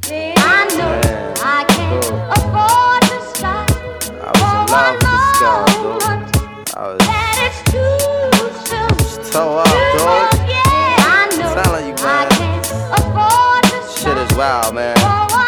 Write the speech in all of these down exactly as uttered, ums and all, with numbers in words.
I know man, I can't cool. afford to stop. I was in love with this girl, dude. I was. That it's too soon. Just toe up, dude. Yeah, I know. Telling you, man. I can't afford to stop. Shit is wild, man.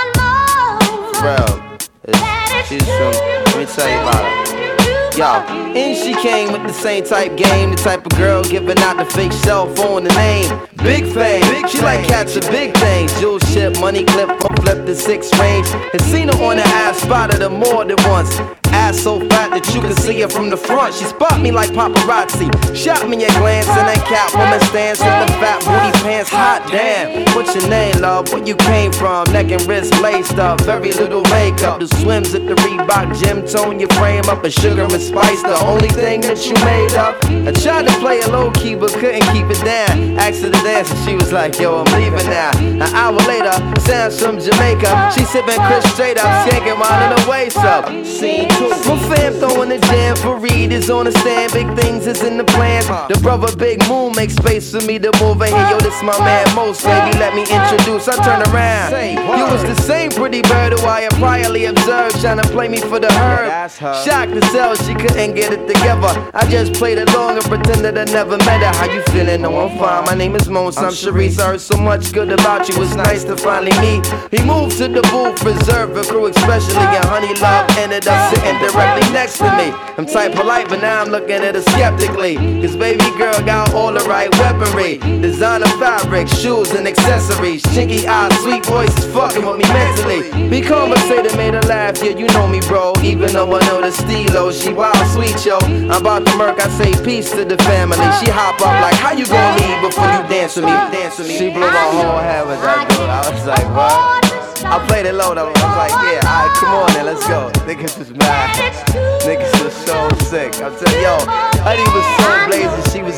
For real. It's, she's from. Let me tell you about her. Yo, and she came with the same type game, the type of girl giving out the fake cell phone, the name Big Fame. She like catching big things, jewel ship, money clip, flip the six range. And seen her on the ass, spotted her more than once. Ass so fat that you can see her from the front. She spot me like paparazzi, shot me a glance, and that Catwoman stance with the fat booty pants. Hot damn, what's your name, love? Where you came from? Neck and wrist laced up, very little makeup. The swims at the Reebok gym tone your frame up, and sugar and spice the only thing that you made up. I tried to play it low key but couldn't keep it down. Asked her to dance and she was like, yo, I'm leaving now. An hour later, Sam's from Jamaica. She sipping Chris straight up, skanking while in her waist up. Scene two. My fam throwing the jam for Reed is on the stand. Big things is in the plans. The brother Big Moon makes space for me to move in here. Yo, this my man Most, baby, let me introduce. I turn around. You was the same pretty bird who I had priorly observed, trying to play me for the herb. Shocked to sell, she couldn't get it together. I just played along and pretended I never met her. How you feeling? No, I'm fine. My name is Mons. I'm Sharice. I heard so much good about you. It's nice to finally meet. He moved to the booth, reserved for crew, especially and Honey Love ended up sitting directly next to me. I'm type polite, but now I'm looking at her skeptically. Cause baby girl got all the right weaponry. Designer fabric, shoes and accessories. Chinky eyes, sweet voices fucking with me mentally. Be conversated, made her laugh. Yeah, you know me, bro. Even though I know the stilo, she wild sweet, yo. I'm about to murk, I say peace to the family. She hop up like, how you gon' leave before you dance with me? Dance with me. She blew my whole head with that dude. I was like, what? I played it low though. I was like, yeah, alright, come on then, let's go. Niggas was mad. Niggas was so sick. I'm telling yo, Honey was so blazing. She was,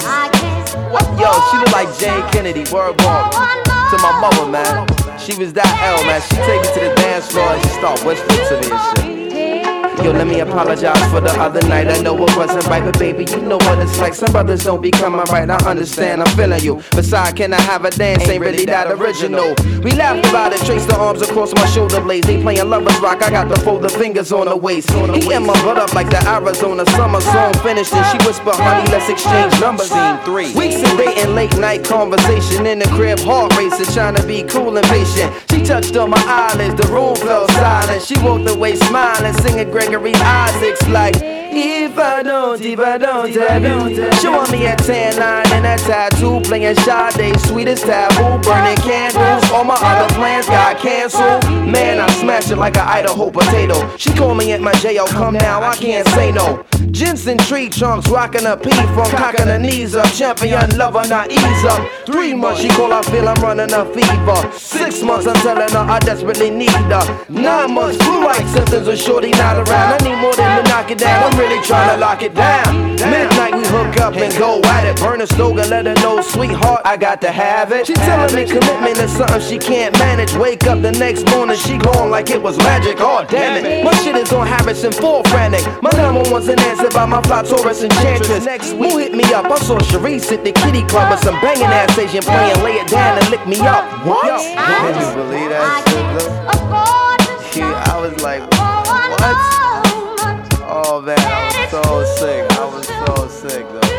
yo, she looked like Jane Kennedy. Word walk to my mother, man. She was that L, man. She take me to the dance floor and she start whispering to me and shit. Yo, let me apologize for the other night. I know it wasn't right, but baby, you know what it's like. Some brothers don't be coming right. I understand, I'm feeling you. Besides, can I have a dance? Ain't really that original. We laughed about it, traced the arms across my shoulder blades. They playing lovers rock, I got the fold the fingers on the waist. He and my butt up like the Arizona summer song finished. And she whispered, honey, let's exchange numbers. Scene three. Weeks of dating, late night conversation in the crib, heart racing, trying to be cool and patient. She touched on my eyelids, the room fell silent. She walked away smiling, singing Gregory Isaacs like, if I don't, if I don't, I don't. Showing me a tan line and a tattoo, playing Sade, sweetest taboo, burning candles. All my other plans got canceled. Man, I smashed it like an Idaho potato. She called me at my jail, come now, I can't say no. Jensen tree trunks, rocking a P from cocking her knees up. Champion lover, not ease up. Three months, she call, I feel I'm running a fever. Six months, I'm telling her I desperately need her. Nine months, flu-like symptoms with shorty not around. I need more than to knock it down, I'm really trying to lock it down. Midnight, we hook up and go at it. Burn a slogan, let her know, sweetheart, I got to have it. She telling me commitment is something she can't manage. Wake up the next morning, she gone like it was magic. Oh, damn it. My shit is on Harrison, full frantic. My number one's an answer by my fly Taurus enchantress. Next week, who hit me up? I saw Sharice at the kitty club with some banging ass Asian playing, lay it down and lick me up. What? Yo, can you believe that shit, though? Yeah, I was like, what? Oh man, I was so sick. I was so sick, though.